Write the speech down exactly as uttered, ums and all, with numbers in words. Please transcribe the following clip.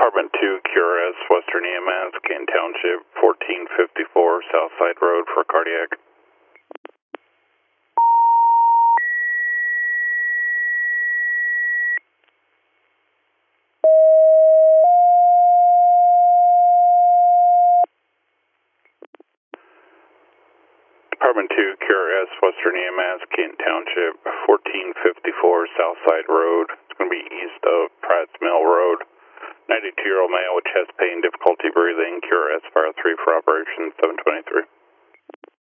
Department two, Q R S, Western E M S, Kane Township, fourteen fifty-four Southside Road for cardiac. Department two, Q R S, Western E M S, Kane Township, fourteen fifty-four Southside Road. It's going to be east of Pratt's Mill Road. ninety-two-year-old male with chest pain, difficulty breathing, Q R S, fire three for operation seven twenty-three.